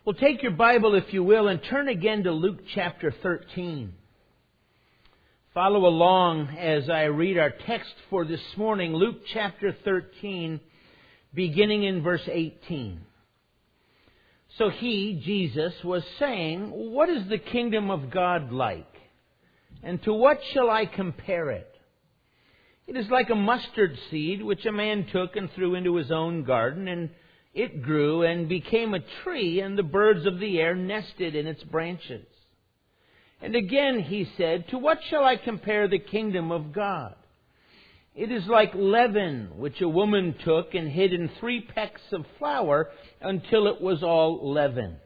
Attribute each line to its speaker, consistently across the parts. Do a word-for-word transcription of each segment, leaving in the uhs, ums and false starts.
Speaker 1: Well, take your Bible, if you will, and turn again to Luke chapter thirteen. Follow along as I read our text for this morning, Luke chapter thirteen, beginning in verse eighteen. So he, Jesus, was saying, "What is the kingdom of God like? And to what shall I compare it? It is like a mustard seed which a man took and threw into his own garden, and it grew and became a tree, and the birds of the air nested in its branches." And again he said, "To what shall I compare the kingdom of God? It is like leaven, which a woman took and hid in three pecks of flour until it was all leavened."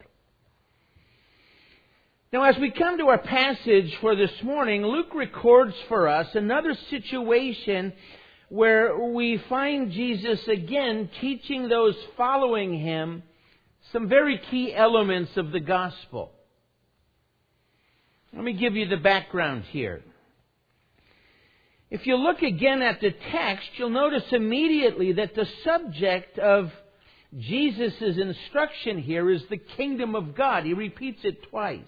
Speaker 1: Now, as we come to our passage for this morning, Luke records for us another situation where we find Jesus again teaching those following Him some very key elements of the gospel. Let me give you the background here. If you look again at the text, you'll notice immediately that the subject of Jesus' instruction here is the kingdom of God. He repeats it twice.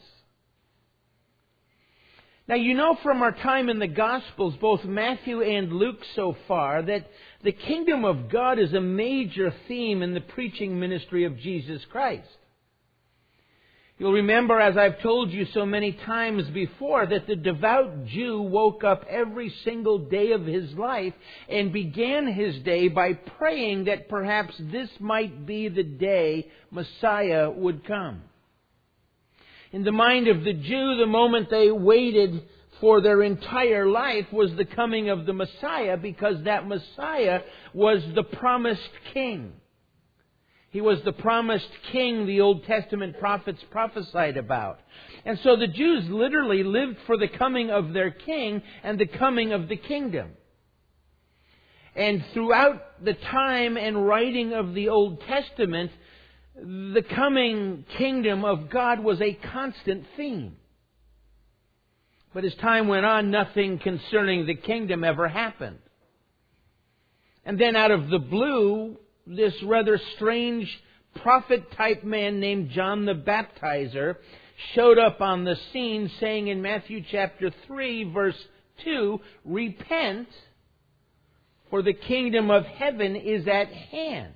Speaker 1: Now, you know from our time in the Gospels, both Matthew and Luke so far, that the kingdom of God is a major theme in the preaching ministry of Jesus Christ. You'll remember, as I've told you so many times before, that the devout Jew woke up every single day of his life and began his day by praying that perhaps this might be the day Messiah would come. In the mind of the Jew, the moment they waited for their entire life was the coming of the Messiah, because that Messiah was the promised king. He was the promised king the Old Testament prophets prophesied about. And so the Jews literally lived for the coming of their king and the coming of the kingdom. And throughout the time and writing of the Old Testament, the coming kingdom of God was a constant theme. But as time went on, nothing concerning the kingdom ever happened. And then out of the blue, this rather strange prophet-type man named John the Baptizer showed up on the scene, saying in Matthew chapter three, verse two, "Repent, for the kingdom of heaven is at hand."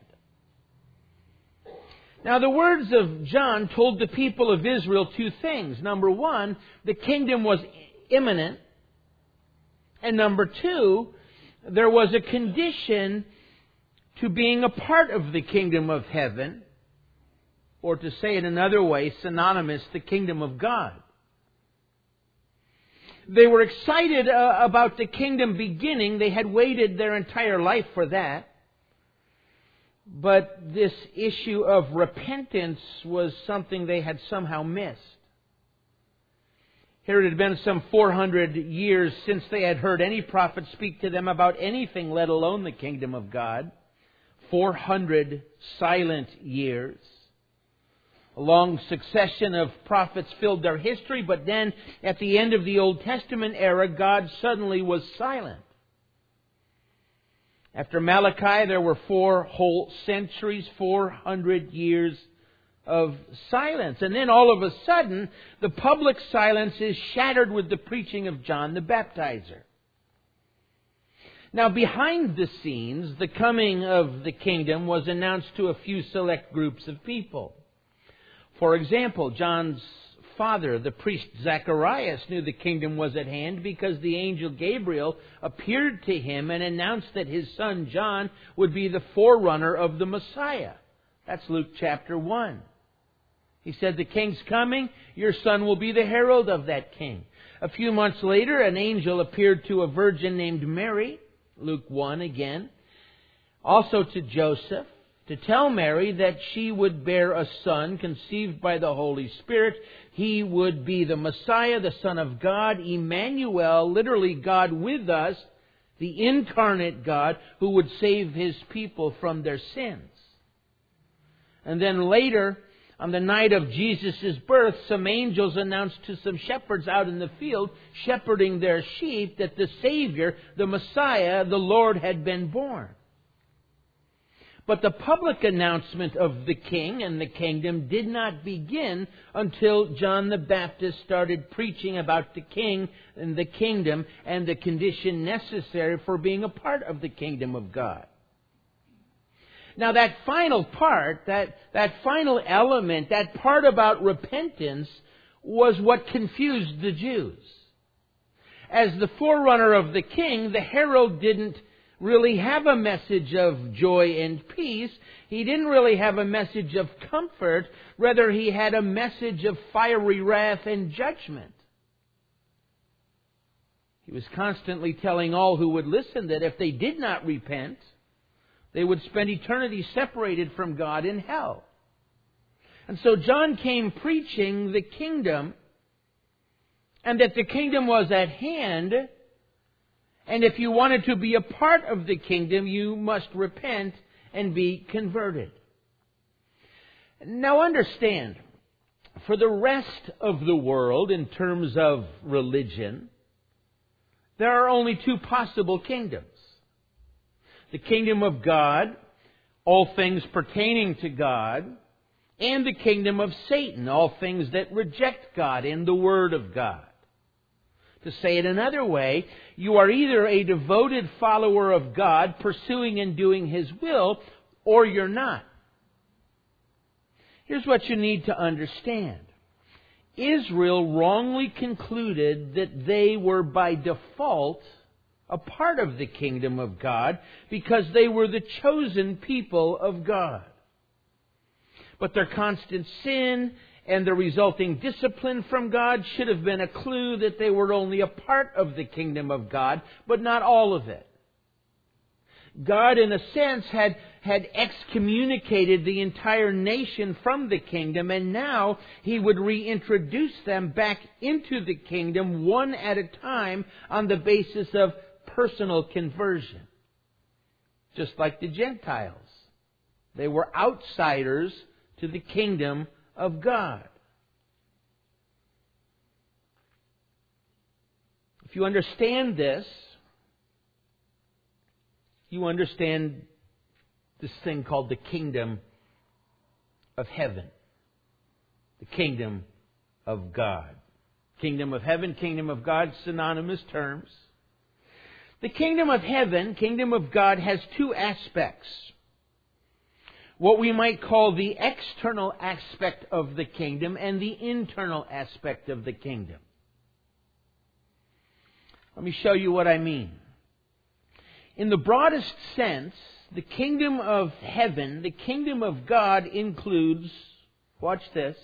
Speaker 1: Now, the words of John told the people of Israel two things. Number one, the kingdom was imminent. And number two, there was a condition to being a part of the kingdom of heaven, or to say it another way, synonymous, the kingdom of God. They were excited uh, about the kingdom beginning. They had waited their entire life for that. But this issue of repentance was something they had somehow missed. Here it had been some four hundred years since they had heard any prophet speak to them about anything, let alone the kingdom of God. four hundred silent years. A long succession of prophets filled their history, but then at the end of the Old Testament era, God suddenly was silent. After Malachi, there were four whole centuries, four hundred years of silence. And then all of a sudden, the public silence is shattered with the preaching of John the Baptizer. Now, behind the scenes, the coming of the kingdom was announced to a few select groups of people. For example, John's father, the priest Zacharias, knew the kingdom was at hand because the angel Gabriel appeared to him and announced that his son John would be the forerunner of the Messiah. That's Luke chapter one. He said, "The king's coming, your son will be the herald of that king." A few months later, an angel appeared to a virgin named Mary, Luke one again, also to Joseph, to tell Mary that she would bear a son conceived by the Holy Spirit. He would be the Messiah, the Son of God, Emmanuel, literally God with us, the incarnate God who would save His people from their sins. And then later, on the night of Jesus' birth, some angels announced to some shepherds out in the field, shepherding their sheep, that the Savior, the Messiah, the Lord, had been born. But the public announcement of the king and the kingdom did not begin until John the Baptist started preaching about the king and the kingdom and the condition necessary for being a part of the kingdom of God. Now that final part, that, that final element, that part about repentance was what confused the Jews. As the forerunner of the king, the herald didn't really have a message of joy and peace. He didn't really have a message of comfort. Rather, he had a message of fiery wrath and judgment. He was constantly telling all who would listen that if they did not repent, they would spend eternity separated from God in hell. And so John came preaching the kingdom, and that the kingdom was at hand. And if you wanted to be a part of the kingdom, you must repent and be converted. Now understand, for the rest of the world, in terms of religion, there are only two possible kingdoms. The kingdom of God, all things pertaining to God, and the kingdom of Satan, all things that reject God and the Word of God. To say it another way, you are either a devoted follower of God, pursuing and doing His will, or you're not. Here's what you need to understand. Israel wrongly concluded that they were by default a part of the kingdom of God because they were the chosen people of God. But their constant sin and the resulting discipline from God should have been a clue that they were only a part of the kingdom of God, but not all of it. God, in a sense, had, had excommunicated the entire nation from the kingdom, and now He would reintroduce them back into the kingdom one at a time on the basis of personal conversion. Just like the Gentiles. They were outsiders to the kingdom of God. If you understand this, you understand this thing called the kingdom of heaven. The kingdom of God. Kingdom of heaven, kingdom of God, synonymous terms. The kingdom of heaven, kingdom of God, has two aspects. What we might call the external aspect of the kingdom and the internal aspect of the kingdom. Let me show you what I mean. In the broadest sense, the kingdom of heaven, the kingdom of God, includes, watch this,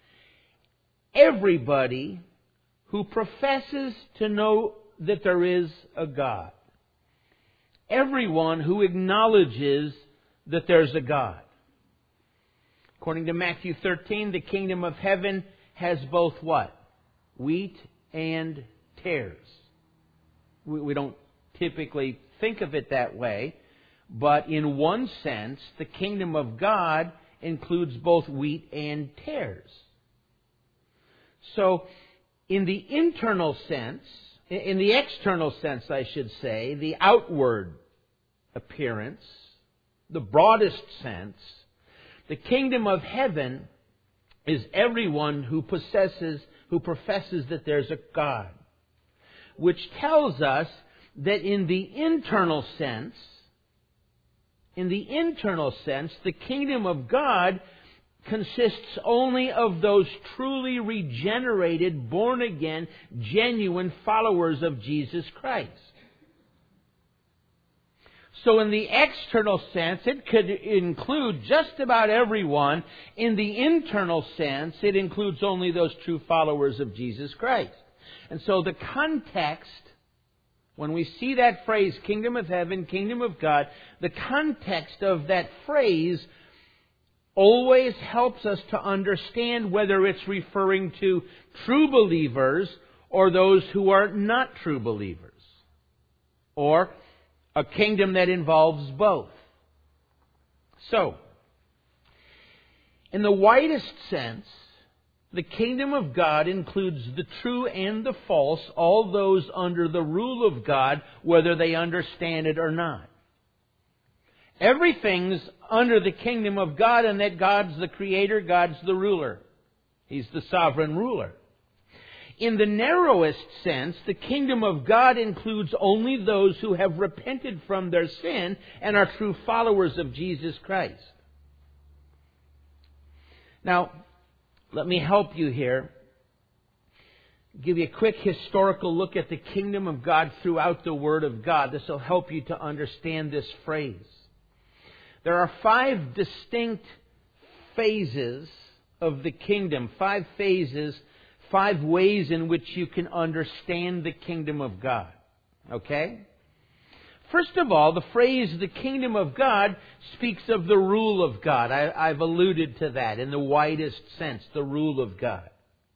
Speaker 1: everybody who professes to know that there is a God. Everyone who acknowledges that there's a God. According to Matthew thirteen, the kingdom of heaven has both what? Wheat and tares. We, we don't typically think of it that way, but in one sense, the kingdom of God includes both wheat and tares. So, in the internal sense, in the external sense, I should say, the outward appearance, the broadest sense, the kingdom of heaven is everyone who possesses, who professes that there's a God. Which tells us that in the internal sense, in the internal sense, the kingdom of God consists only of those truly regenerated, born-again, genuine followers of Jesus Christ. So in the external sense, it could include just about everyone. In the internal sense, it includes only those true followers of Jesus Christ. And so the context, when we see that phrase, kingdom of heaven, kingdom of God, the context of that phrase always helps us to understand whether it's referring to true believers or those who are not true believers. Or a kingdom that involves both. So, in the widest sense, the kingdom of God includes the true and the false, all those under the rule of God, whether they understand it or not. Everything's under the kingdom of God, and that God's the creator, God's the ruler. He's the sovereign ruler. In the narrowest sense, the kingdom of God includes only those who have repented from their sin and are true followers of Jesus Christ. Now, let me help you here. Give you a quick historical look at the kingdom of God throughout the Word of God. This will help you to understand this phrase. There are five distinct phases of the kingdom, five phases, five ways in which you can understand the kingdom of God. Okay? First of all, the phrase the kingdom of God speaks of the rule of God. I, I've alluded to that in the widest sense, the rule of God.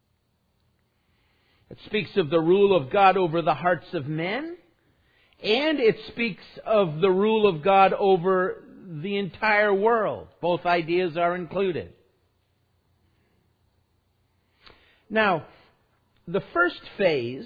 Speaker 1: It speaks of the rule of God over the hearts of men, and it speaks of the rule of God over the entire world. Both ideas are included. Now, the first phase,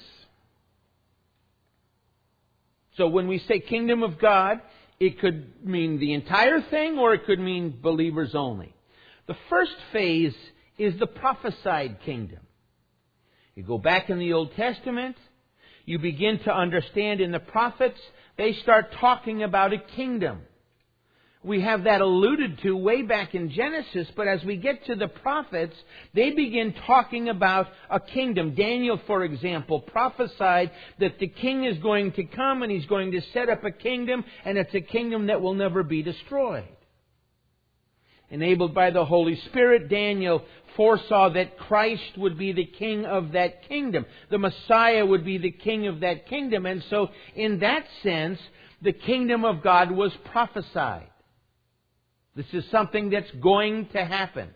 Speaker 1: so when we say kingdom of God, it could mean the entire thing or it could mean believers only. The first phase is the prophesied kingdom. You go back in the Old Testament, you begin to understand in the prophets, they start talking about a kingdom. We have that alluded to way back in Genesis, but as we get to the prophets, they begin talking about a kingdom. Daniel, for example, prophesied that the king is going to come and he's going to set up a kingdom, and it's a kingdom that will never be destroyed. Enabled by the Holy Spirit, Daniel foresaw that Christ would be the king of that kingdom. The Messiah would be the king of that kingdom. And so, in that sense, the kingdom of God was prophesied. This is something that's going to happen.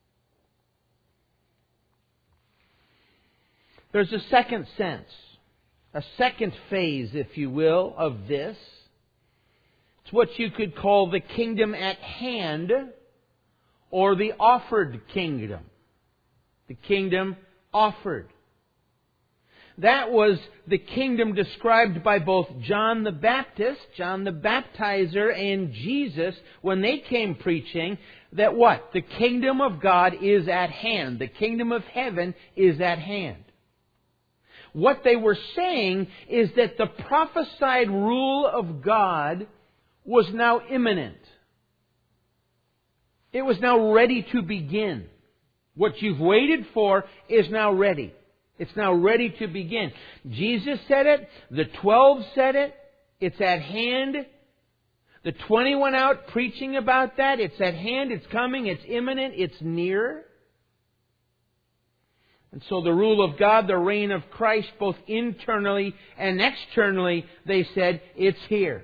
Speaker 1: There's a second sense, a second phase, if you will, of this. It's what you could call the kingdom at hand, or the offered kingdom. The kingdom offered. That was the kingdom described by both John the Baptist, John the Baptizer, and Jesus when they came preaching that what? The kingdom of God is at hand. The kingdom of heaven is at hand. What they were saying is that the prophesied rule of God was now imminent. It was now ready to begin. What you've waited for is now ready. It's now ready to begin. Jesus said it. The twelve said it. It's at hand. The twenty went out preaching about that. It's at hand. It's coming. It's imminent. It's near. And so the rule of God, the reign of Christ, both internally and externally, they said, it's here.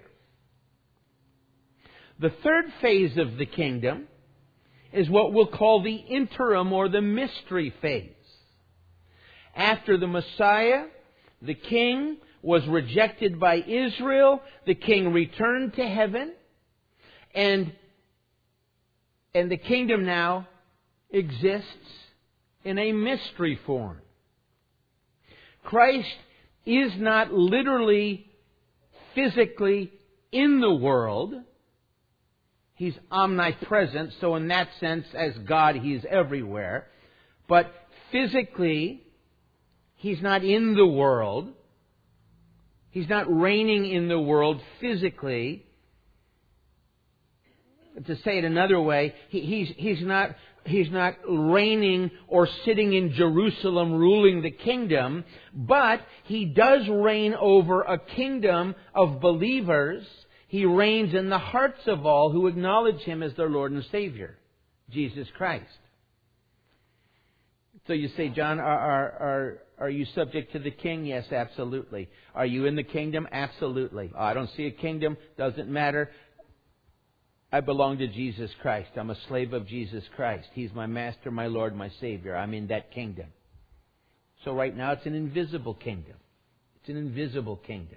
Speaker 1: The third phase of the kingdom is what we'll call the interim or the mystery phase. After the Messiah, the king was rejected by Israel. The king returned to heaven. And, and the kingdom now exists in a mystery form. Christ is not literally, physically in the world. He's omnipresent, so in that sense, as God, He's everywhere. But physically, He's not in the world. He's not reigning in the world physically. To say it another way, he, he's, he's, not, he's not reigning or sitting in Jerusalem ruling the kingdom, but He does reign over a kingdom of believers. He reigns in the hearts of all who acknowledge Him as their Lord and Savior, Jesus Christ. So you say, John, are, are, are, are you subject to the king? Yes, absolutely. Are you in the kingdom? Absolutely. Oh, I don't see a kingdom. Doesn't matter. I belong to Jesus Christ. I'm a slave of Jesus Christ. He's my master, my Lord, my Savior. I'm in that kingdom. So right now it's an invisible kingdom. It's an invisible kingdom.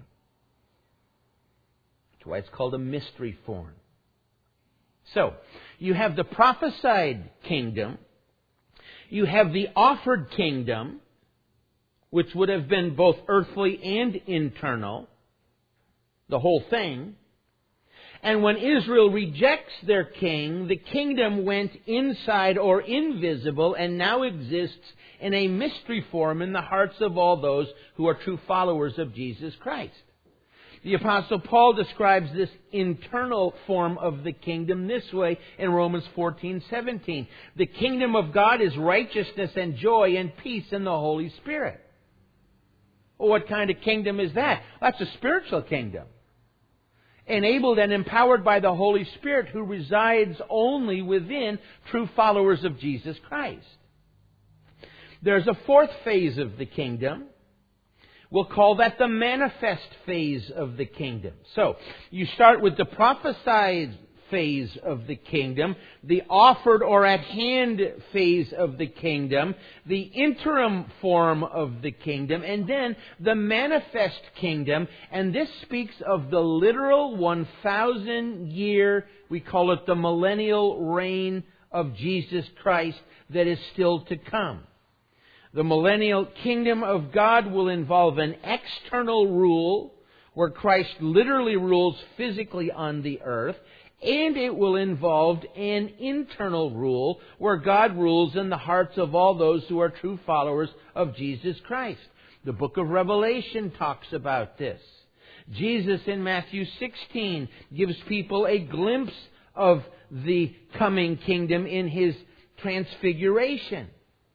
Speaker 1: That's why it's called a mystery form. So, you have the prophesied kingdom. You have the offered kingdom, which would have been both earthly and internal, the whole thing. And when Israel rejects their king, the kingdom went inside or invisible and now exists in a mystery form in the hearts of all those who are true followers of Jesus Christ. The Apostle Paul describes this internal form of the kingdom this way in Romans fourteen seventeen. The kingdom of God is righteousness and joy and peace in the Holy Spirit. Well, what kind of kingdom is that? That's a spiritual kingdom. Enabled and empowered by the Holy Spirit who resides only within true followers of Jesus Christ. There's a fourth phase of the kingdom. We'll call that the manifest phase of the kingdom. So, you start with the prophesied phase of the kingdom, the offered or at hand phase of the kingdom, the interim form of the kingdom, and then the manifest kingdom. And this speaks of the literal one thousand year, we call it the millennial reign of Jesus Christ that is still to come. The millennial kingdom of God will involve an external rule where Christ literally rules physically on the earth, and it will involve an internal rule where God rules in the hearts of all those who are true followers of Jesus Christ. The book of Revelation talks about this. Jesus in Matthew sixteen gives people a glimpse of the coming kingdom in His transfiguration.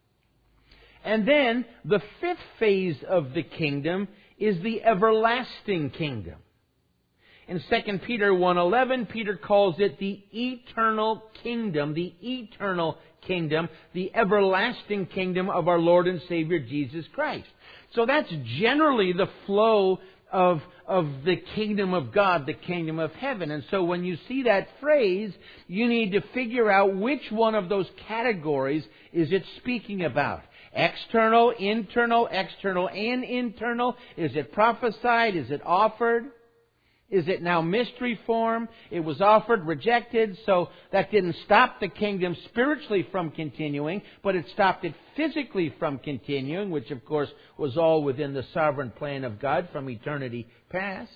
Speaker 1: And then the fifth phase of the kingdom is the everlasting kingdom. In Second Peter one eleven, Peter calls it the eternal kingdom, the eternal kingdom, the everlasting kingdom of our Lord and Savior Jesus Christ. So that's generally the flow of, of the kingdom of God, the kingdom of heaven. And so when you see that phrase, you need to figure out which one of those categories is it speaking about. External, internal, external and internal. Is it prophesied? Is it offered? Is it now mystery form? It was offered, rejected, so that didn't stop the kingdom spiritually from continuing, but it stopped it physically from continuing, which of course was all within the sovereign plan of God from eternity past.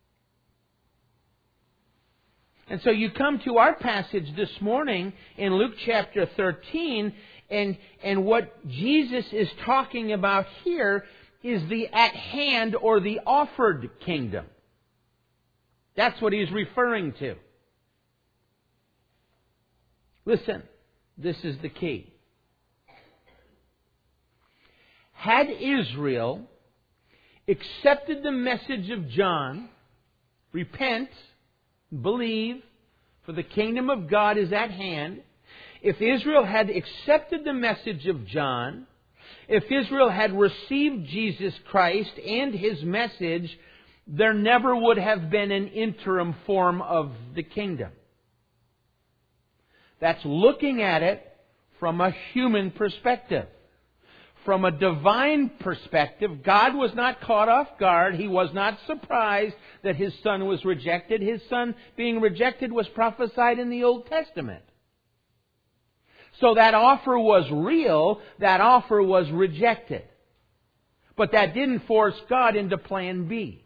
Speaker 1: And so you come to our passage this morning in Luke chapter thirteen, and, and what Jesus is talking about here is the at hand or the offered kingdom. That's what He's referring to. Listen, this is the key. Had Israel accepted the message of John, repent, believe, for the kingdom of God is at hand. If Israel had accepted the message of John, if Israel had received Jesus Christ and His message, there never would have been an interim form of the kingdom. That's looking at it from a human perspective. From a divine perspective, God was not caught off guard. He was not surprised that His Son was rejected. His Son being rejected was prophesied in the Old Testament. So that offer was real. That offer was rejected. But that didn't force God into plan B.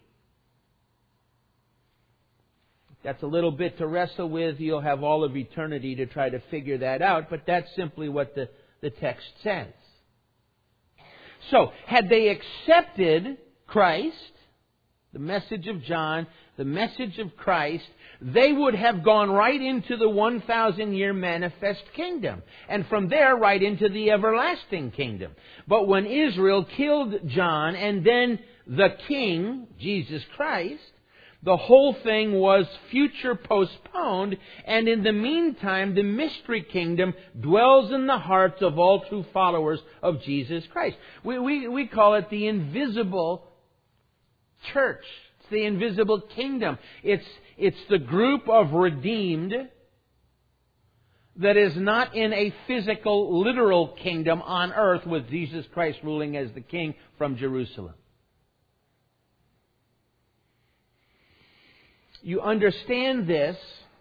Speaker 1: That's a little bit to wrestle with. You'll have all of eternity to try to figure that out. But that's simply what the, the text says. So, had they accepted Christ, the message of John, the message of Christ, they would have gone right into the one thousand year manifest kingdom. And from there, right into the everlasting kingdom. But when Israel killed John and then the King, Jesus Christ, the whole thing was future postponed, and in the meantime, the mystery kingdom dwells in the hearts of all true followers of Jesus Christ. We, we, we call it the invisible church. It's the invisible kingdom. It's, it's the group of redeemed that is not in a physical, literal kingdom on earth with Jesus Christ ruling as the King from Jerusalem. You understand this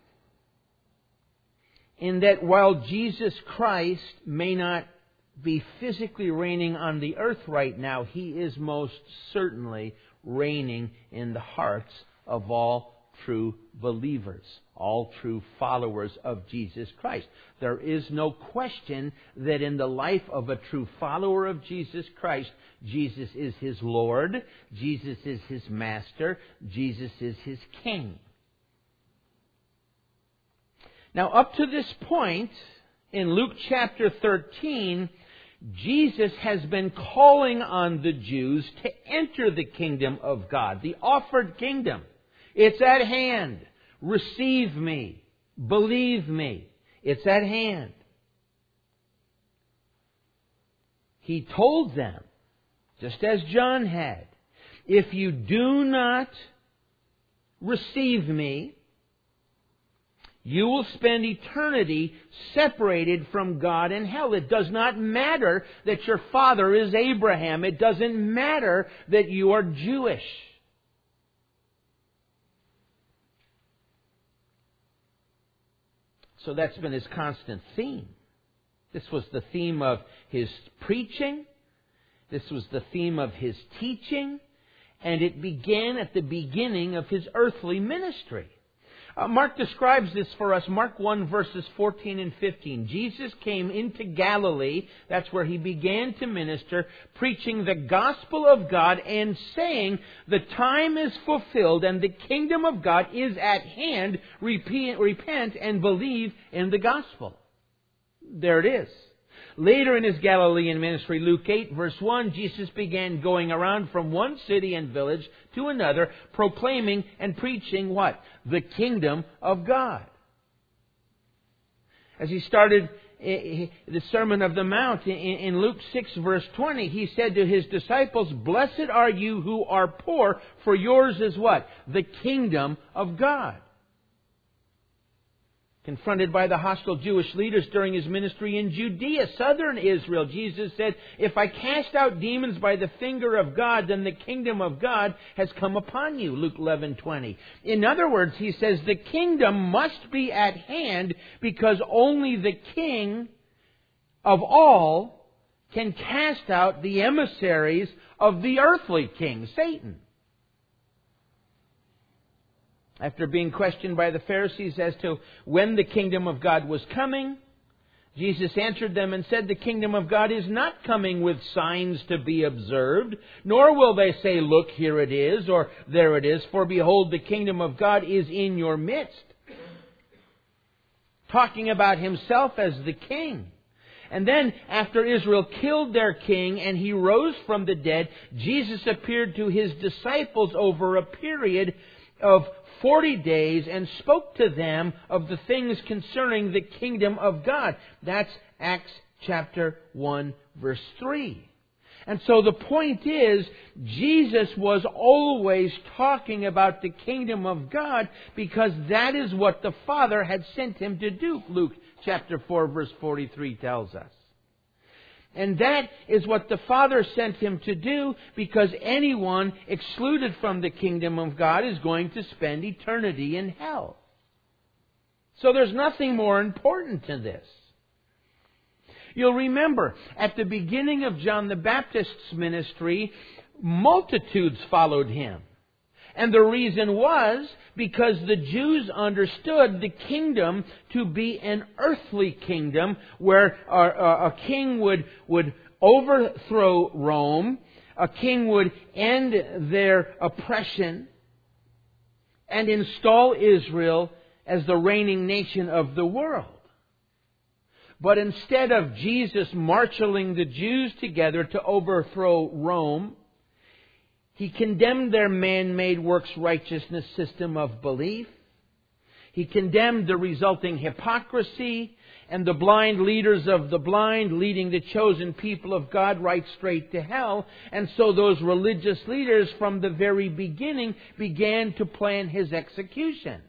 Speaker 1: in that while Jesus Christ may not be physically reigning on the earth right now, He is most certainly reigning in the hearts of all true believers. all true followers of Jesus Christ. There is no question that in the life of a true follower of Jesus Christ, Jesus is his Lord, Jesus is his Master, Jesus is his King. Now, up to this point, in Luke chapter thirteen, Jesus has been calling on the Jews to enter the kingdom of God, the offered kingdom. It's at hand. Receive me. Believe me. It's at hand. He told them, just as John had, if you do not receive me, you will spend eternity separated from God in hell. It does not matter that your father is Abraham. It doesn't matter that you are Jewish. So that's been his constant theme. This was the theme of his preaching. This was the theme of his teaching. And it began at the beginning of his earthly ministry. Uh, Mark describes this for us. Mark one, verses fourteen and fifteen. Jesus came into Galilee, that's where he began to minister, preaching the gospel of God and saying, the time is fulfilled and the kingdom of God is at hand. Repent, repent and believe in the gospel. There it is. Later in his Galilean ministry, Luke eight, verse one, Jesus began going around from one city and village to another, proclaiming and preaching what? The kingdom of God. As he started the Sermon of the Mount in Luke six, verse twenty, he said to his disciples, blessed are you who are poor, for yours is what? The kingdom of God. Confronted by the hostile Jewish leaders during his ministry in Judea, southern Israel, Jesus said, if I cast out demons by the finger of God, then the kingdom of God has come upon you. Luke eleven twenty. In other words, he says the kingdom must be at hand because only the King of all can cast out the emissaries of the earthly king, Satan. After being questioned by the Pharisees as to when the kingdom of God was coming, Jesus answered them and said, the kingdom of God is not coming with signs to be observed, nor will they say, look, here it is, or there it is, for behold, the kingdom of God is in your midst. Talking about himself as the king. And then, after Israel killed their king and he rose from the dead, Jesus appeared to his disciples over a period of forty days and spoke to them of the things concerning the kingdom of God. That's Acts chapter one, verse three. And so the point is, Jesus was always talking about the kingdom of God because that is what the Father had sent him to do. Luke chapter four, verse forty-three tells us. And that is what the Father sent him to do because anyone excluded from the kingdom of God is going to spend eternity in hell. So there's nothing more important to this. You'll remember, at the beginning of John the Baptist's ministry, multitudes followed him. And the reason was because the Jews understood the kingdom to be an earthly kingdom where a, a king would, would overthrow Rome, a king would end their oppression, and install Israel as the reigning nation of the world. But instead of Jesus marshaling the Jews together to overthrow Rome, he condemned their man-made works righteousness system of belief. He condemned the resulting hypocrisy and the blind leaders of the blind, leading the chosen people of God right straight to hell. And so those religious leaders from the very beginning began to plan his execution.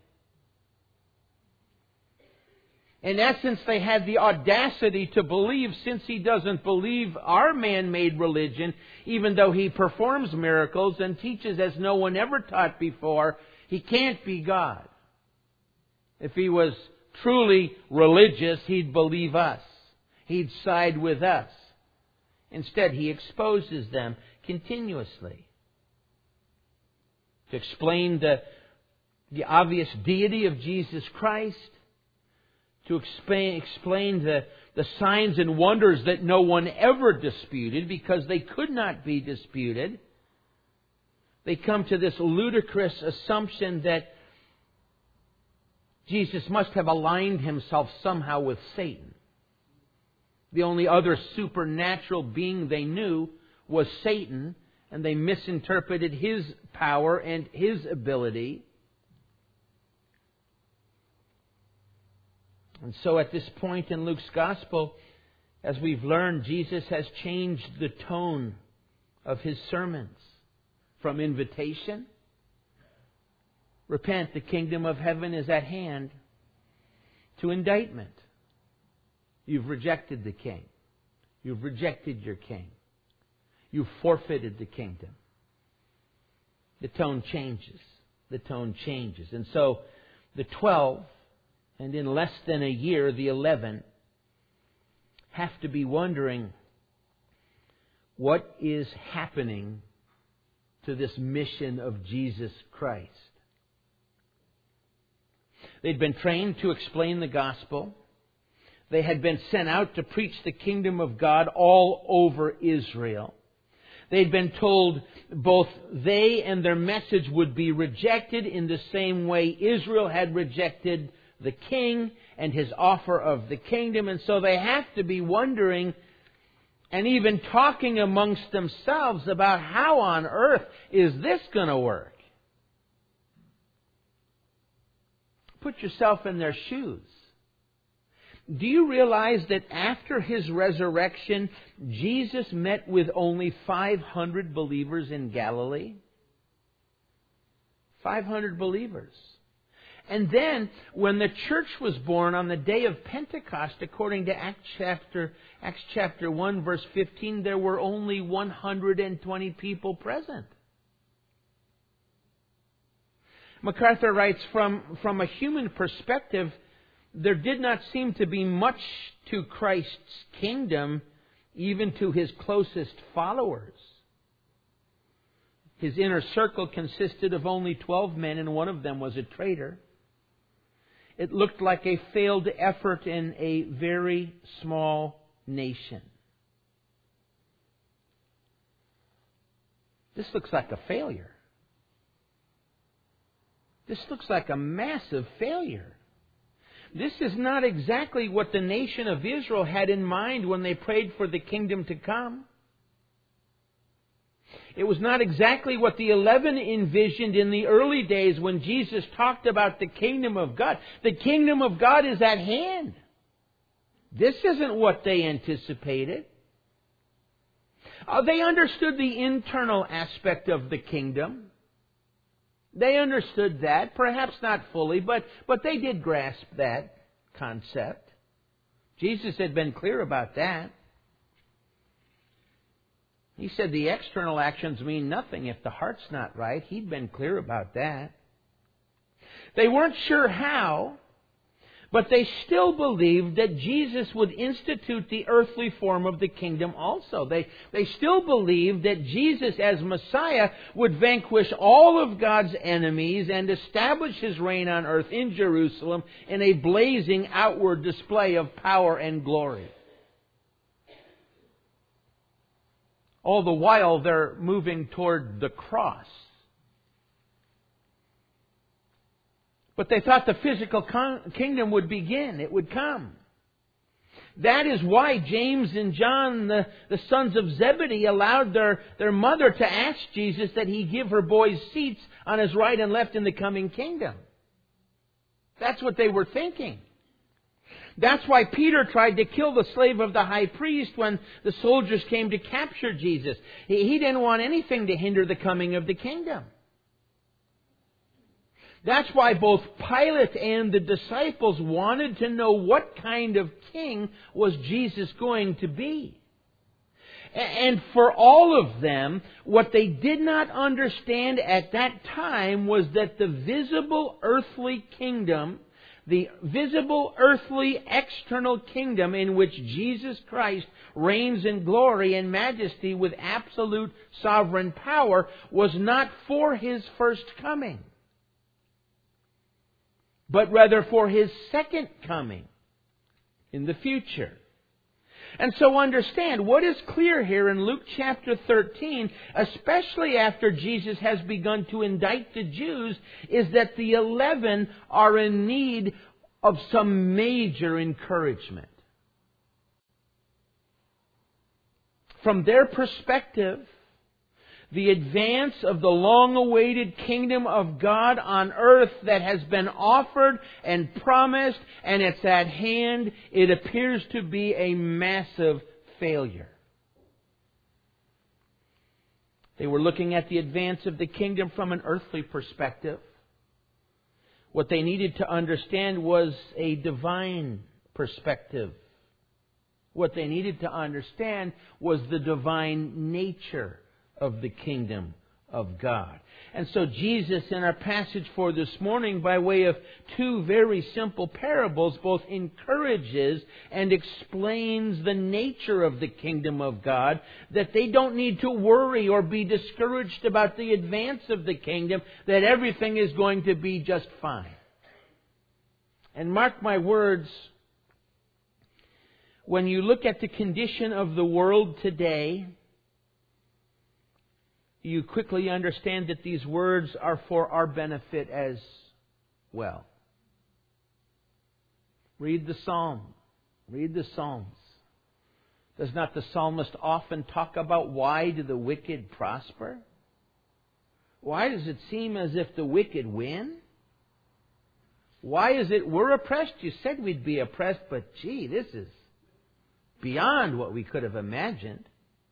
Speaker 1: In essence, they had the audacity to believe, since he doesn't believe our man-made religion, even though he performs miracles and teaches as no one ever taught before, he can't be God. If he was truly religious, he'd believe us. He'd side with us. Instead, he exposes them continuously. To explain the the obvious deity of Jesus Christ, to explain, explain the, the signs and wonders that no one ever disputed because they could not be disputed. They come to this ludicrous assumption that Jesus must have aligned himself somehow with Satan. The only other supernatural being they knew was Satan, and they misinterpreted his power and his ability. And so at this point in Luke's Gospel, as we've learned, Jesus has changed the tone of his sermons from invitation, repent, the kingdom of heaven is at hand, to indictment. You've rejected the king. You've rejected your king. You've forfeited the kingdom. The tone changes. The tone changes. And so the twelve, and in less than a year, the eleven, have to be wondering, what is happening to this mission of Jesus Christ? They'd been trained to explain the gospel. They had been sent out to preach the kingdom of God all over Israel. They'd been told both they and their message would be rejected in the same way Israel had rejected the king and his offer of the kingdom. And so they have to be wondering and even talking amongst themselves about how on earth is this going to work? Put yourself in their shoes. Do you realize that after his resurrection, Jesus met with only five hundred believers in Galilee? five hundred believers. And then, when the church was born on the day of Pentecost, according to Acts chapter, Acts chapter one, verse fifteen, there were only one hundred twenty people present. MacArthur writes, from, from a human perspective, there did not seem to be much to Christ's kingdom, even to his closest followers. His inner circle consisted of only twelve men, and one of them was a traitor. It looked like a failed effort in a very small nation. This looks like a failure. This looks like a massive failure. This is not exactly what the nation of Israel had in mind when they prayed for the kingdom to come. It was not exactly what the eleven envisioned in the early days when Jesus talked about the kingdom of God. The kingdom of God is at hand. This isn't what they anticipated. Uh, they understood the internal aspect of the kingdom. They understood that, perhaps not fully, but, but they did grasp that concept. Jesus had been clear about that. He said the external actions mean nothing if the heart's not right. He'd been clear about that. They weren't sure how, but they still believed that Jesus would institute the earthly form of the kingdom also. They, they still believed that Jesus as Messiah would vanquish all of God's enemies and establish his reign on earth in Jerusalem in a blazing outward display of power and glory. All the while they're moving toward the cross. But they thought the physical con- kingdom would begin. It would come. That is why James and John, the, the sons of Zebedee, allowed their, their mother to ask Jesus that he give her boys seats on his right and left in the coming kingdom. That's what they were thinking. That's why Peter tried to kill the slave of the high priest when the soldiers came to capture Jesus. He, he didn't want anything to hinder the coming of the kingdom. That's why both Pilate and the disciples wanted to know what kind of king was Jesus going to be. And for all of them, what they did not understand at that time was that the visible earthly kingdom, the visible earthly external kingdom in which Jesus Christ reigns in glory and majesty with absolute sovereign power, was not for his first coming. but rather for His second coming in the future. And so understand, what is clear here in Luke chapter thirteen, especially after Jesus has begun to indict the Jews, is that the eleven are in need of some major encouragement. From their perspective, the advance of the long-awaited kingdom of God on earth that has been offered and promised, and it's at hand, it appears to be a massive failure. They were looking at the advance of the kingdom from an earthly perspective. What they needed to understand was a divine perspective. What they needed to understand was the divine nature of the kingdom of God. And so Jesus, in our passage for this morning, by way of two very simple parables, both encourages and explains the nature of the kingdom of God, that they don't need to worry or be discouraged about the advance of the kingdom, that everything is going to be just fine. And mark my words, when you look at the condition of the world today, you quickly understand that these words are for our benefit as well. Read the Psalm. Read the Psalms. Does not the psalmist often talk about why do the wicked prosper? Why does it seem as if the wicked win? Why is it we're oppressed? You said we'd be oppressed, but gee, this is beyond what we could have imagined.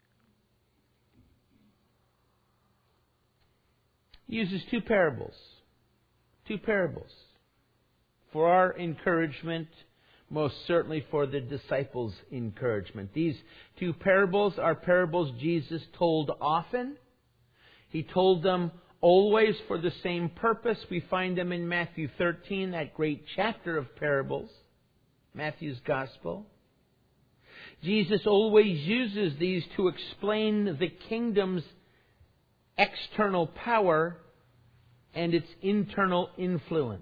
Speaker 1: He uses two parables. Two parables. For our encouragement, most certainly for the disciples' encouragement. These two parables are parables Jesus told often. He told them always for the same purpose. We find them in Matthew thirteen, that great chapter of parables, Matthew's Gospel. Jesus always uses these to explain the kingdom's external power and its internal influence.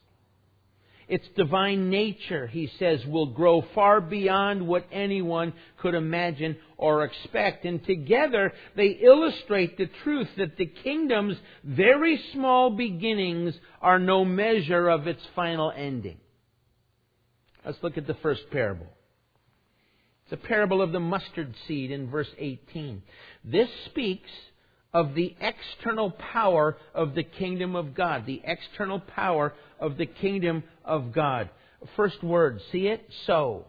Speaker 1: Its divine nature, he says, will grow far beyond what anyone could imagine or expect. And together they illustrate the truth that the kingdom's very small beginnings are no measure of its final ending. Let's look at the first parable. It's a parable of the mustard seed in verse eighteen. This speaks of the external power of the kingdom of God. The external power of the kingdom of God. First word, see it? So.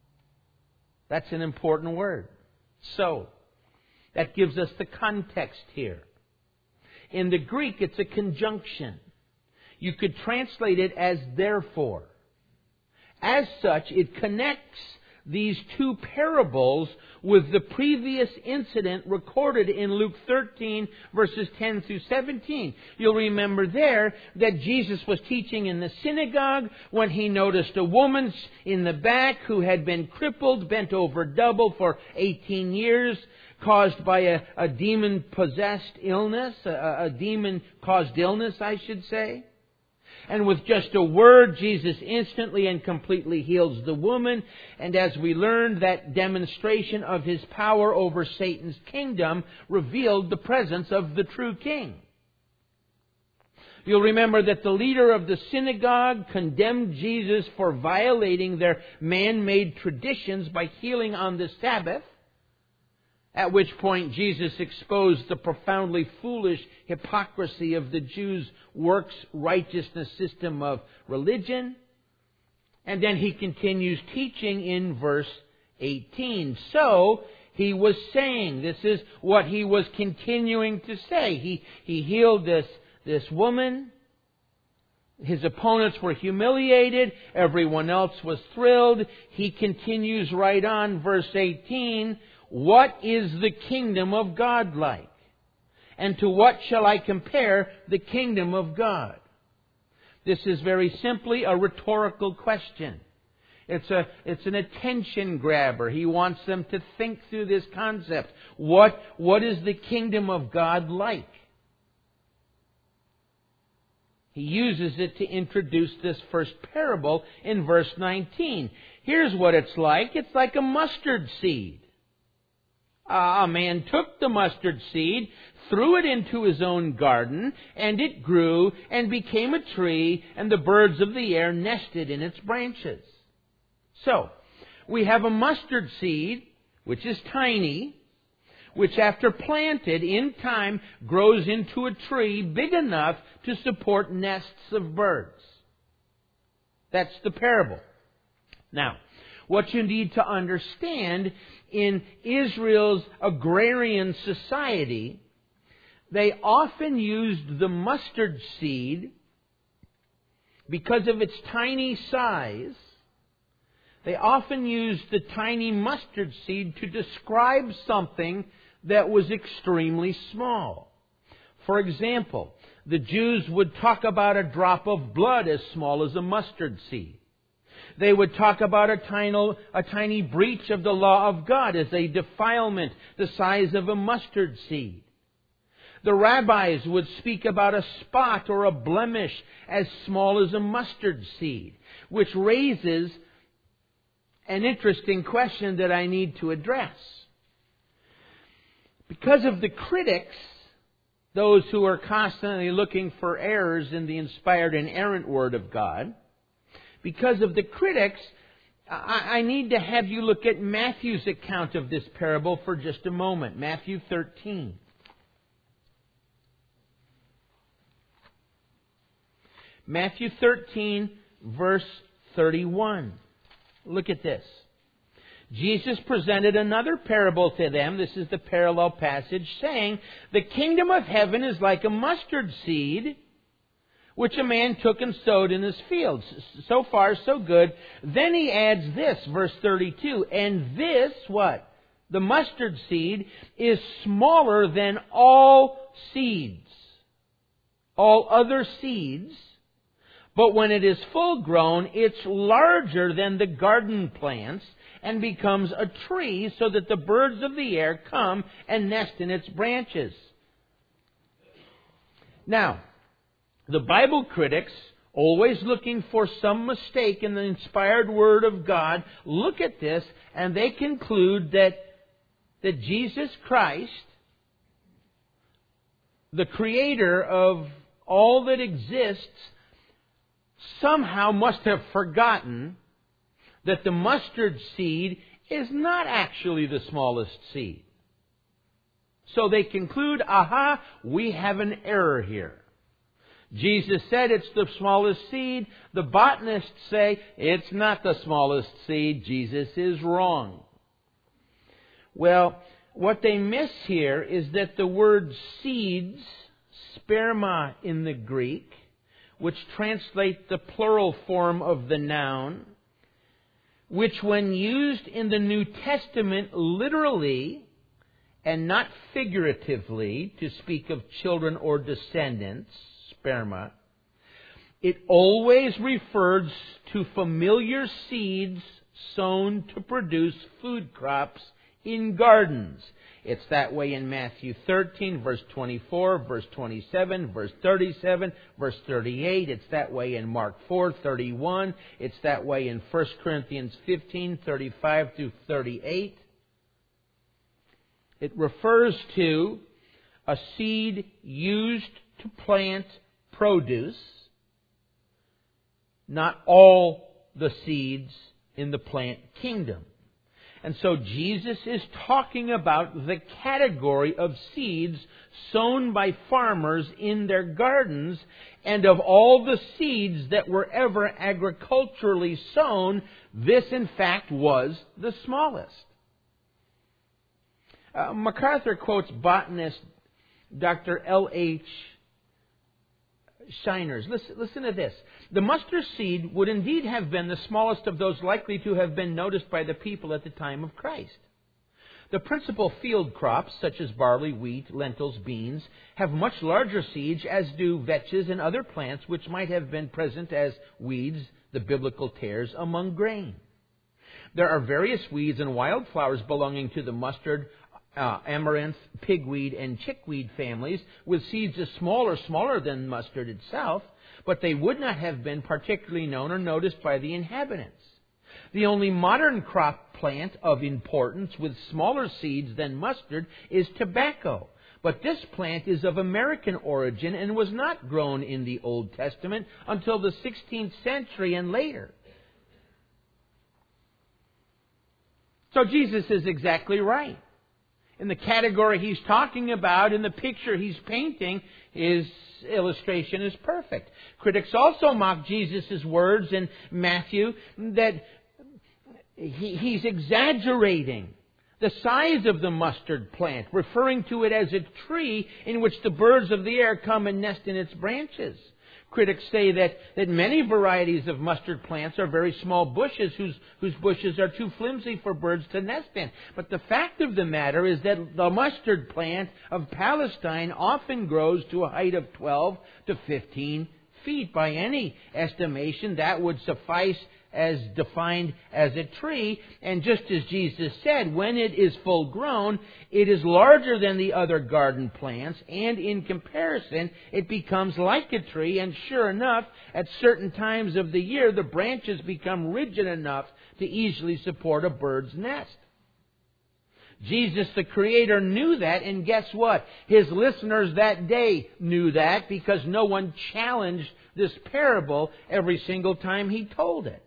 Speaker 1: That's an important word. So. That gives us the context here. In the Greek, it's a conjunction. You could translate it as therefore. As such, it connects these two parables with the previous incident recorded in Luke thirteen, verses ten through seventeen. You'll remember there that Jesus was teaching in the synagogue when he noticed a woman in the back who had been crippled, bent over double for eighteen years, caused by a, a demon-possessed illness, a, a demon-caused illness, I should say. And with just a word, Jesus instantly and completely heals the woman. And as we learned, that demonstration of His power over Satan's kingdom revealed the presence of the true king. You'll remember that the leader of the synagogue condemned Jesus for violating their man-made traditions by healing on the Sabbath. At which point Jesus exposed the profoundly foolish hypocrisy of the Jews' works righteousness system of religion. And then He continues teaching in verse eighteen. So He was saying, this is what He was continuing to say. He, he healed this, this woman. His opponents were humiliated. Everyone else was thrilled. He continues right on, verse eighteen. What is the kingdom of God like? And to what shall I compare the kingdom of God? This is very simply a rhetorical question. It's a, it's an attention grabber. He wants them to think through this concept. What, what is the kingdom of God like? He he uses it to introduce this first parable in verse nineteen. Here's what it's like. It's like a mustard seed. A man took the mustard seed, threw it into his own garden, and it grew and became a tree, and the birds of the air nested in its branches. So, we have a mustard seed, which is tiny, which after planted in time grows into a tree big enough to support nests of birds. That's the parable. Now, what you need to understand, in Israel's agrarian society, they often used the mustard seed because of its tiny size. They often used the tiny mustard seed to describe something that was extremely small. For example, the Jews would talk about a drop of blood as small as a mustard seed. They would talk about a tiny, a tiny breach of the law of God as a defilement the size of a mustard seed. The rabbis would speak about a spot or a blemish as small as a mustard seed, which raises an interesting question that I need to address. Because of the critics, those who are constantly looking for errors in the inspired and inerrant Word of God, because of the critics, I, I need to have you look at Matthew's account of this parable for just a moment. Matthew thirteen. Matthew thirteen, verse thirty-one. Look at this. Jesus presented another parable to them. This is the parallel passage, saying, "The kingdom of heaven is like a mustard seed, which a man took and sowed in his fields." So far, so good. Then he adds this, verse thirty-two, "And this," what? The mustard seed "is smaller than all seeds, all other seeds. But when it is full grown, it's larger than the garden plants and becomes a tree, so that the birds of the air come and nest in its branches." Now, the Bible critics, always looking for some mistake in the inspired Word of God, look at this and they conclude that, that Jesus Christ, the Creator of all that exists, somehow must have forgotten that the mustard seed is not actually the smallest seed. So they conclude, aha, we have an error here. Jesus said it's the smallest seed. The botanists say it's not the smallest seed. Jesus is wrong. Well, what they miss here is that the word seeds, sperma in the Greek, which translate the plural form of the noun, which when used in the New Testament literally and not figuratively to speak of children or descendants, sperma, it always refers to familiar seeds sown to produce food crops in gardens. It's that way in Matthew thirteen, verse twenty-four, verse twenty-seven, verse thirty-seven, verse thirty-eight. It's that way in Mark four, thirty-one. It's that way in First Corinthians fifteen, thirty-five through thirty-eight. It refers to a seed used to plant produce, not all the seeds in the plant kingdom. And so Jesus is talking about the category of seeds sown by farmers in their gardens, and of all the seeds that were ever agriculturally sown, this in fact was the smallest. Uh, MacArthur quotes botanist Doctor L H Shiners. Listen, listen to this. "The mustard seed would indeed have been the smallest of those likely to have been noticed by the people at the time of Christ. The principal field crops, such as barley, wheat, lentils, beans, have much larger seeds, as do vetches and other plants which might have been present as weeds, the biblical tares, among grain. There are various weeds and wildflowers belonging to the mustard uh, amaranth, pigweed, and chickweed families with seeds as small or smaller than mustard itself, but they would not have been particularly known or noticed by the inhabitants. The only modern crop plant of importance with smaller seeds than mustard is tobacco. But this plant is of American origin and was not grown in the Old Testament until the sixteenth century and later. So Jesus is exactly right. In the category he's talking about, in the picture he's painting, his illustration is perfect. Critics also mock Jesus' words in Matthew that he, he's exaggerating the size of the mustard plant, referring to it as a tree in which the birds of the air come and nest in its branches. Critics say that, that many varieties of mustard plants are very small bushes whose, whose bushes are too flimsy for birds to nest in. But the fact of the matter is that the mustard plant of Palestine often grows to a height of twelve to fifteen feet. By any estimation, that would suffice as defined as a tree. And just as Jesus said, when it is full grown, it is larger than the other garden plants, and in comparison, it becomes like a tree. And sure enough, at certain times of the year, the branches become rigid enough to easily support a bird's nest. Jesus, the Creator, knew that, and guess what? His listeners that day knew that, because no one challenged this parable every single time he told it.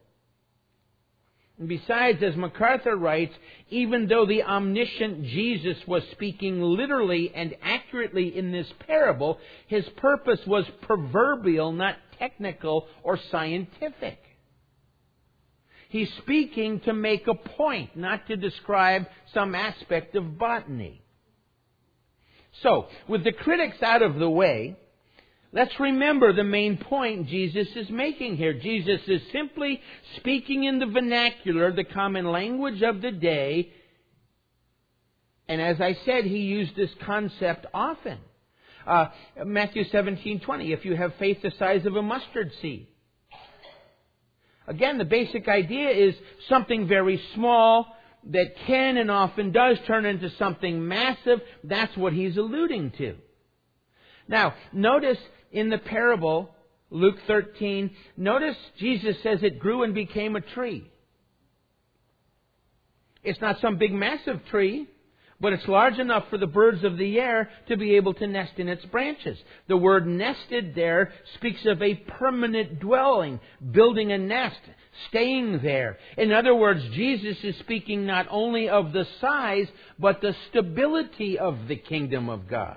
Speaker 1: And besides, as MacArthur writes, even though the omniscient Jesus was speaking literally and accurately in this parable, his purpose was proverbial, not technical or scientific. He's speaking to make a point, not to describe some aspect of botany. So, with the critics out of the way, let's remember the main point Jesus is making here. Jesus is simply speaking in the vernacular, the common language of the day. And as I said, he used this concept often. Uh, Matthew seventeen twenty, if you have faith the size of a mustard seed. Again, the basic idea is something very small that can and often does turn into something massive. That's what he's alluding to. Now, notice in the parable, Luke thirteen, notice Jesus says it grew and became a tree. It's not some big massive tree, but it's large enough for the birds of the air to be able to nest in its branches. The word nested there speaks of a permanent dwelling, building a nest, staying there. In other words, Jesus is speaking not only of the size, but the stability of the kingdom of God.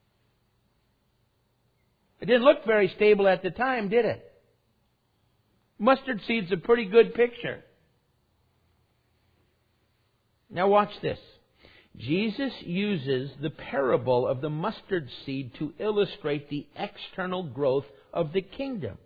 Speaker 1: It didn't look very stable at the time, did it? Mustard seed's a pretty good picture. Now watch this. Jesus uses the parable of the mustard seed to illustrate the external growth of the kingdom.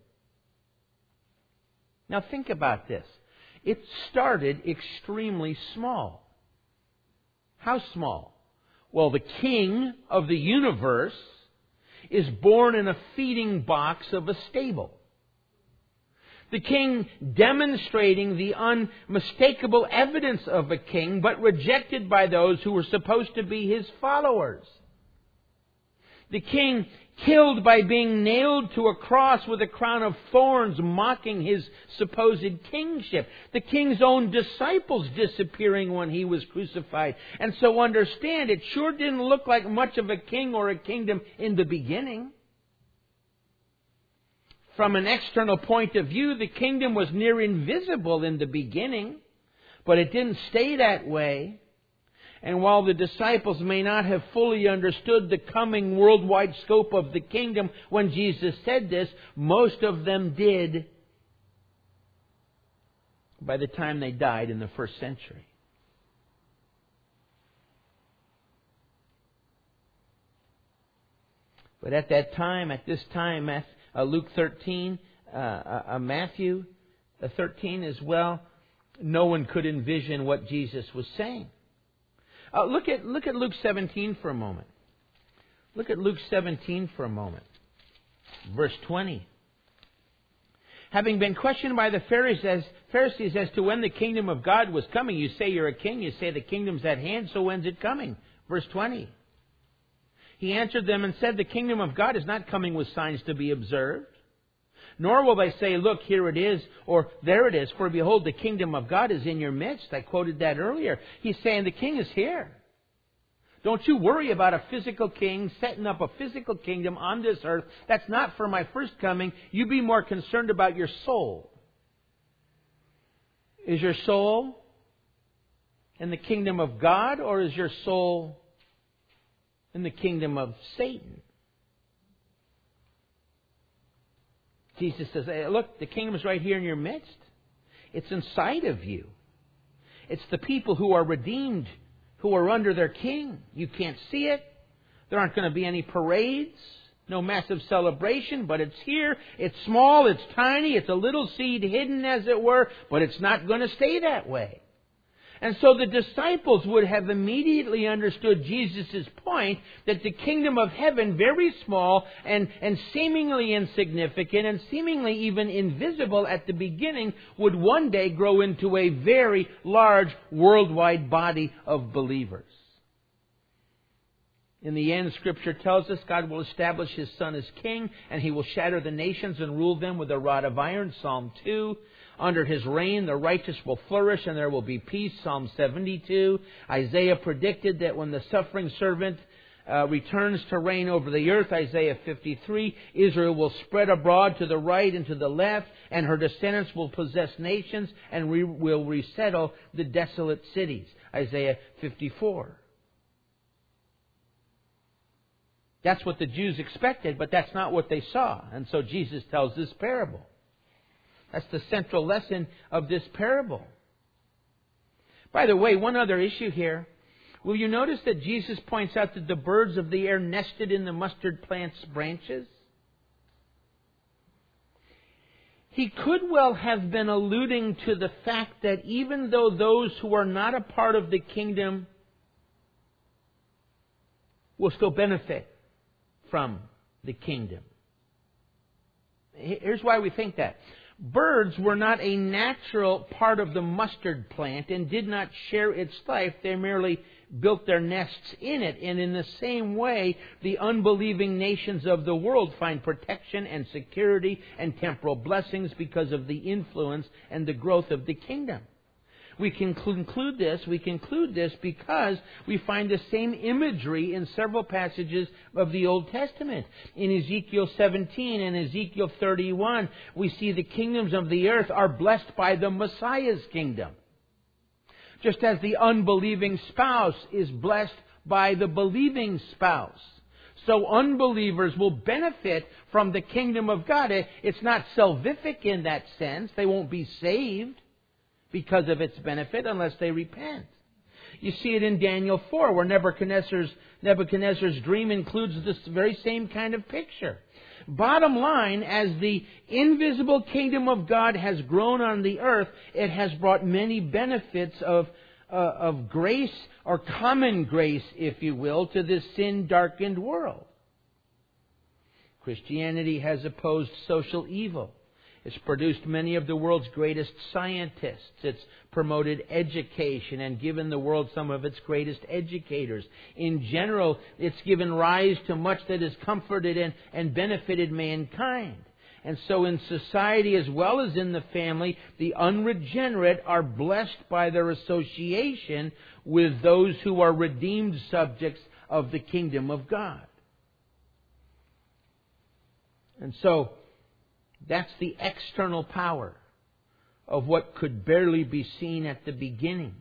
Speaker 1: Now think about this. It started extremely small. How small? Well, the king of the universe is born in a feeding box of a stable. The king demonstrating the unmistakable evidence of a king, but rejected by those who were supposed to be his followers. The king killed by being nailed to a cross with a crown of thorns, mocking his supposed kingship. The king's own disciples disappearing when he was crucified. And so understand, it sure didn't look like much of a king or a kingdom in the beginning. From an external point of view, the kingdom was near invisible in the beginning, but it didn't stay that way. And while the disciples may not have fully understood the coming worldwide scope of the kingdom when Jesus said this, most of them did by the time they died in the first century. But at that time, at this time, uh, Luke thirteen, uh, uh, Matthew thirteen as well, no one could envision what Jesus was saying. Uh, look at look at Luke seventeen for a moment. Look at Luke seventeen for a moment. Verse twenty. Having been questioned by the Pharisees as, Pharisees as to when the kingdom of God was coming, you say you're a king, you say the kingdom's at hand, so when's it coming? Verse twenty. He answered them and said, the kingdom of God is not coming with signs to be observed. Nor will they say, look, here it is, or there it is. For behold, the kingdom of God is in your midst. I quoted that earlier. He's saying the king is here. Don't you worry about a physical king setting up a physical kingdom on this earth. That's not for my first coming. You be more concerned about your soul. Is your soul in the kingdom of God, or is your soul in the kingdom of Satan? Jesus says, hey, look, the kingdom is right here in your midst. It's inside of you. It's the people who are redeemed, who are under their king. You can't see it. There aren't going to be any parades, no massive celebration, but it's here. It's small, it's tiny, it's a little seed hidden, as it were, but it's not going to stay that way. And so the disciples would have immediately understood Jesus' point that the kingdom of heaven, very small and, and seemingly insignificant and seemingly even invisible at the beginning, would one day grow into a very large worldwide body of believers. In the end, Scripture tells us God will establish His Son as king, and He will shatter the nations and rule them with a rod of iron, Psalm two. Under His reign, the righteous will flourish and there will be peace, Psalm seventy-two. Isaiah predicted that when the suffering servant uh, returns to reign over the earth, Isaiah fifty-three, Israel will spread abroad to the right and to the left, and her descendants will possess nations and re- will resettle the desolate cities, Isaiah fifty-four. That's what the Jews expected, but that's not what they saw. And so Jesus tells this parable. That's the central lesson of this parable. By the way, one other issue here. Will you notice that Jesus points out that the birds of the air nested in the mustard plant's branches? He could well have been alluding to the fact that even though those who are not a part of the kingdom will still benefit from the kingdom. Here's why we think that. Birds were not a natural part of the mustard plant and did not share its life. They merely built their nests in it. And in the same way, the unbelieving nations of the world find protection and security and temporal blessings because of the influence and the growth of the kingdom. We can conclude this, we conclude this because we find the same imagery in several passages of the Old Testament. In Ezekiel seventeen and Ezekiel thirty-one, we see the kingdoms of the earth are blessed by the Messiah's kingdom. Just as the unbelieving spouse is blessed by the believing spouse. So unbelievers will benefit from the kingdom of God. It's not salvific in that sense. They won't be saved because of its benefit unless they repent. You see it in Daniel four, where Nebuchadnezzar's, Nebuchadnezzar's dream includes this very same kind of picture. Bottom line, as the invisible kingdom of God has grown on the earth, it has brought many benefits of, uh, of grace, or common grace, if you will, to this sin-darkened world. Christianity has opposed social evil. It's produced many of the world's greatest scientists. It's promoted education and given the world some of its greatest educators. In general, it's given rise to much that has comforted and, and benefited mankind. And so in society as well as in the family, the unregenerate are blessed by their association with those who are redeemed subjects of the kingdom of God. And so, that's the external power of what could barely be seen at the beginning.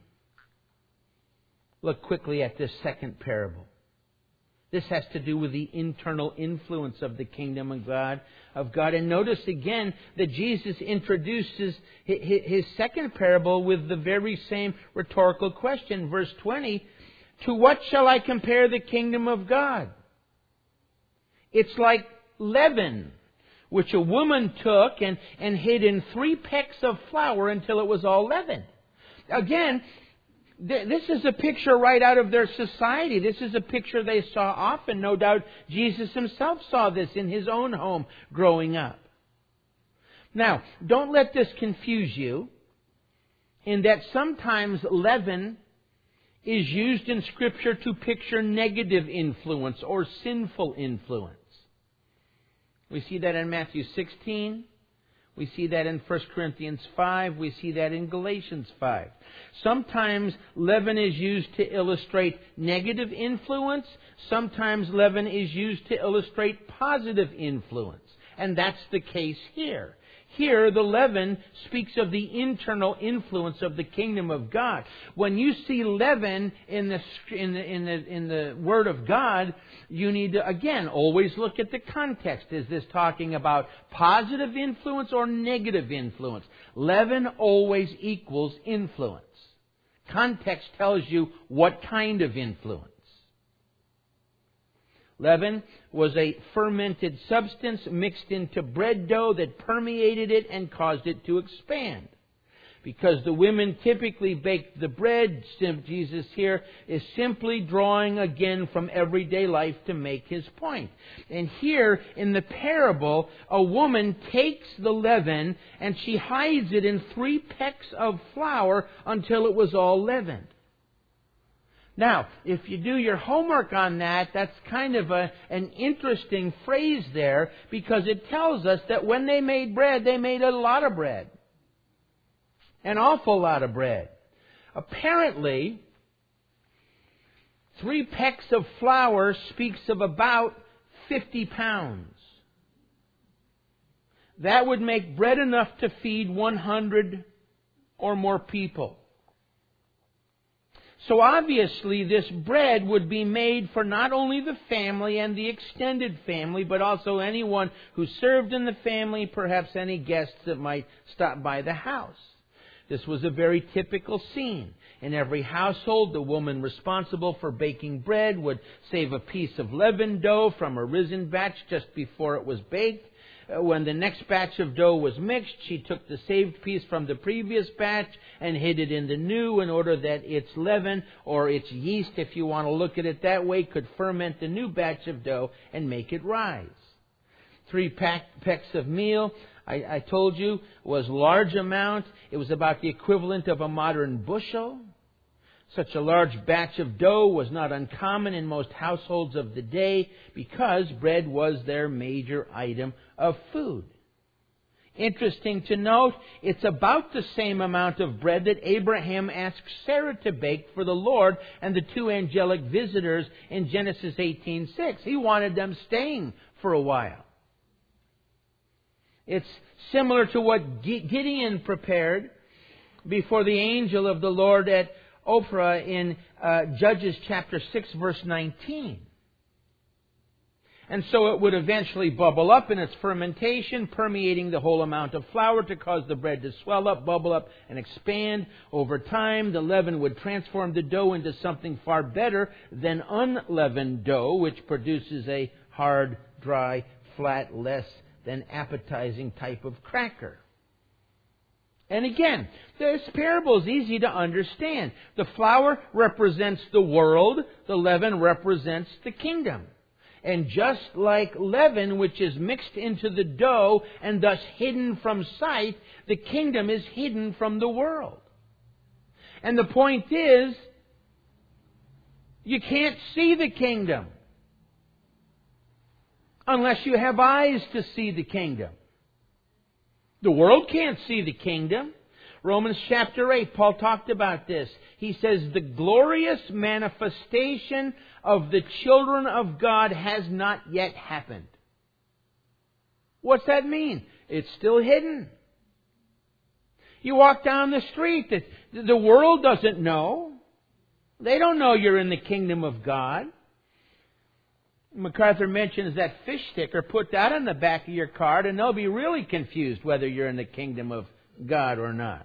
Speaker 1: Look quickly at this second parable. This has to do with the internal influence of the kingdom of God. Of God. And notice again that Jesus introduces his second parable with the very same rhetorical question. Verse twenty, to what shall I compare the kingdom of God? It's like leaven, which a woman took and, and hid in three pecks of flour until it was all leavened. Again, th- this is a picture right out of their society. This is a picture they saw often. No doubt Jesus Himself saw this in His own home growing up. Now, don't let this confuse you in that sometimes leaven is used in Scripture to picture negative influence or sinful influence. We see that in Matthew sixteen. We see that in First Corinthians five. We see that in Galatians five. Sometimes leaven is used to illustrate negative influence. Sometimes leaven is used to illustrate positive influence. And that's the case here. Here, the leaven speaks of the internal influence of the kingdom of God. When you see leaven in the, in the, in the, in the Word of God, you need to, again, always look at the context. Is this talking about positive influence or negative influence? Leaven always equals influence. Context tells you what kind of influence. Leaven was a fermented substance mixed into bread dough that permeated it and caused it to expand. Because the women typically baked the bread, Jesus here is simply drawing again from everyday life to make his point. And here in the parable, a woman takes the leaven and she hides it in three pecks of flour until it was all leavened. Now, if you do your homework on that, that's kind of a, an interesting phrase there, because it tells us that when they made bread, they made a lot of bread. An awful lot of bread. Apparently, three pecks of flour speaks of about fifty pounds. That would make bread enough to feed one hundred or more people. So obviously this bread would be made for not only the family and the extended family, but also anyone who served in the family, perhaps any guests that might stop by the house. This was a very typical scene. In every household, the woman responsible for baking bread would save a piece of leavened dough from a risen batch just before it was baked. When the next batch of dough was mixed, she took the saved piece from the previous batch and hid it in the new in order that its leaven, or its yeast, if you want to look at it that way, could ferment the new batch of dough and make it rise. Three pack, pecks of meal, I, I told you, was a large amount. It was about the equivalent of a modern bushel. Such a large batch of dough was not uncommon in most households of the day because bread was their major item of food. Interesting to note, it's about the same amount of bread that Abraham asked Sarah to bake for the Lord and the two angelic visitors in Genesis eighteen six. He wanted them staying for a while. It's similar to what Gideon prepared before the angel of the Lord at Ophrah in uh, Judges chapter six, verse nineteen. And so it would eventually bubble up in its fermentation, permeating the whole amount of flour to cause the bread to swell up, bubble up, and expand. Over time, the leaven would transform the dough into something far better than unleavened dough, which produces a hard, dry, flat, less than appetizing type of cracker. And again, this parable is easy to understand. The flour represents the world. The leaven represents the kingdom. And just like leaven, which is mixed into the dough and thus hidden from sight, the kingdom is hidden from the world. And the point is, you can't see the kingdom unless you have eyes to see the kingdom. The world can't see the kingdom. Romans chapter eight, Paul talked about this. He says, the glorious manifestation of the children of God has not yet happened. What's that mean? It's still hidden. You walk down the street, the, the world doesn't know. They don't know you're in the kingdom of God. MacArthur mentions that fish sticker. Put that on the back of your card and they'll be really confused whether you're in the kingdom of God or not.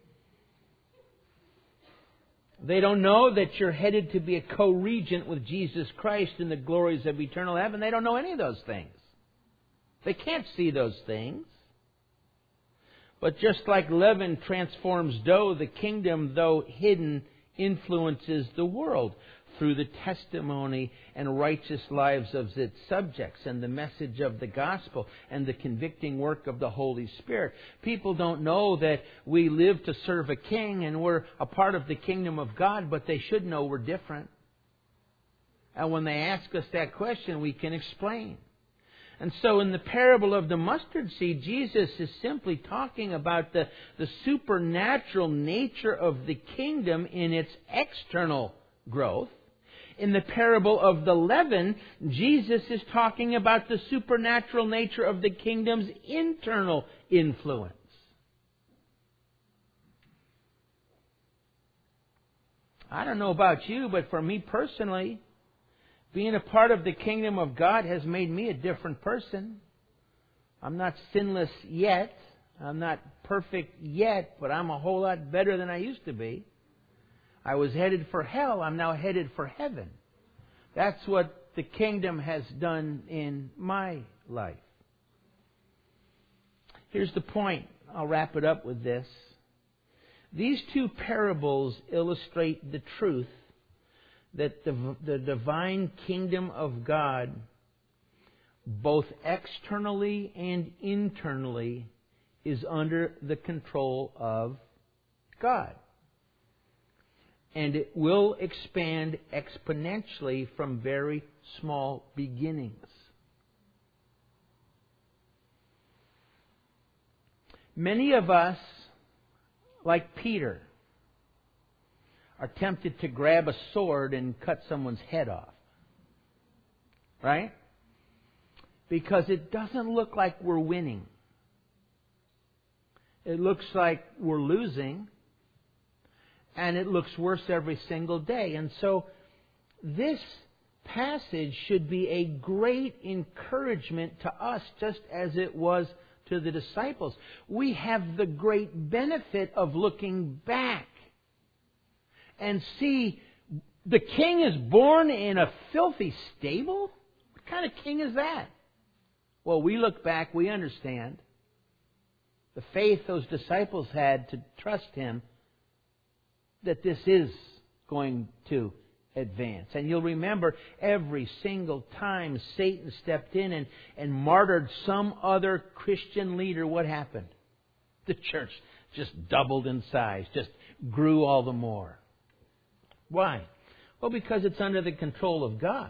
Speaker 1: They don't know that you're headed to be a co-regent with Jesus Christ in the glories of eternal heaven. They don't know any of those things. They can't see those things. But just like leaven transforms dough, the kingdom, though hidden, influences the world. through the testimony and righteous lives of its subjects and the message of the gospel and the convicting work of the Holy Spirit. People don't know that we live to serve a king and we're a part of the kingdom of God, but they should know we're different. And when they ask us that question, we can explain. And so in the parable of the mustard seed, Jesus is simply talking about the, the supernatural nature of the kingdom in its external growth. In the parable of the leaven, Jesus is talking about the supernatural nature of the kingdom's internal influence. I don't know about you, but for me personally, being a part of the kingdom of God has made me a different person. I'm not sinless yet. I'm not perfect yet, but I'm a whole lot better than I used to be. I was headed for hell. I'm now headed for heaven. That's what the kingdom has done in my life. Here's the point. I'll wrap it up with this. These two parables illustrate the truth that the, the divine kingdom of God, both externally and internally, is under the control of God. And it will expand exponentially from very small beginnings. Many of us, like Peter, are tempted to grab a sword and cut someone's head off. Right? Because it doesn't look like we're winning. It looks like we're losing. And it looks worse every single day. And so this passage should be a great encouragement to us, just as it was to the disciples. We have the great benefit of looking back and see the king is born in a filthy stable? What kind of king is that? Well, we look back, we understand the faith those disciples had to trust Him, that this is going to advance. And you'll remember every single time Satan stepped in and, and martyred some other Christian leader, what happened? The church just doubled in size, just grew all the more. Why? Well, because it's under the control of God.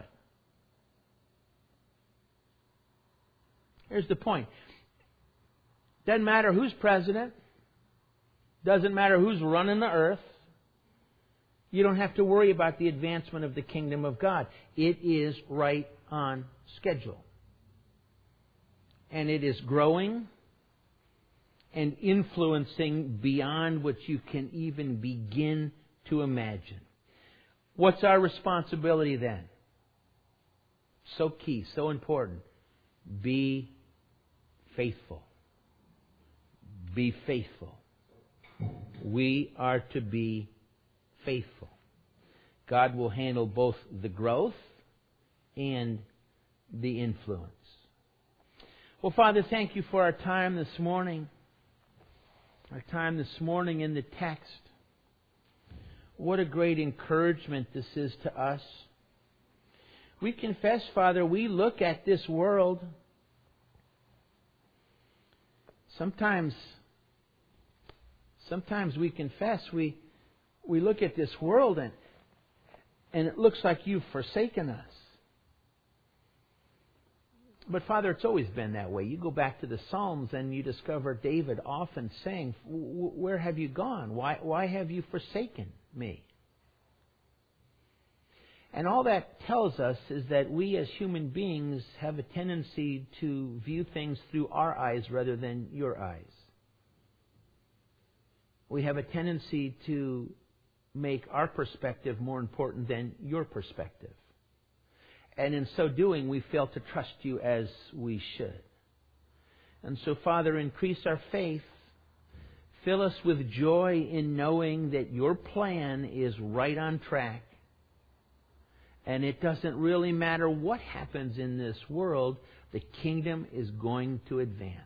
Speaker 1: Here's the point. Doesn't matter who's president. Doesn't matter who's running the earth. You don't have to worry about the advancement of the kingdom of God. It is right on schedule. And it is growing and influencing beyond what you can even begin to imagine. What's our responsibility then? So key, so important. Be faithful. Be faithful. We are to be faithful. God will handle both the growth and the influence. Well, Father, thank you for our time this morning. Our time this morning in the text. What a great encouragement this is to us. We confess, Father, we look at this world. Sometimes, sometimes we confess we we look at this world and and it looks like you've forsaken us. But Father, it's always been that way. You go back to the Psalms and you discover David often saying, "Where have you gone? Why why have you forsaken me?" And all that tells us is that we as human beings have a tendency to view things through our eyes rather than your eyes. We have a tendency to make our perspective more important than your perspective. And in so doing, we fail to trust you as we should. And so, Father, increase our faith. Fill us with joy in knowing that your plan is right on track. And it doesn't really matter what happens in this world, the kingdom is going to advance.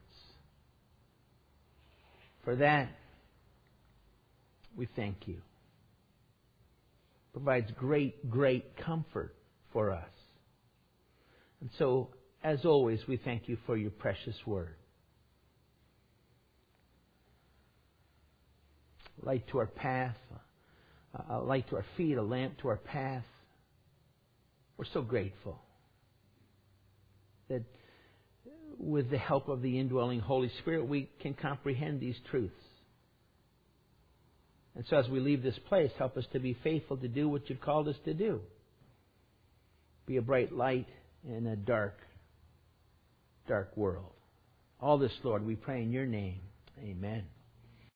Speaker 1: For that, we thank you. provides great, great comfort for us. And so, as always, we thank you for your precious word. Light to our path, a light to our feet, a lamp to our path. We're so grateful that with the help of the indwelling Holy Spirit, we can comprehend these truths. And so as we leave this place, help us to be faithful to do what you've called us to do. Be a bright light in a dark, dark world. All this, Lord, we pray in your name. Amen.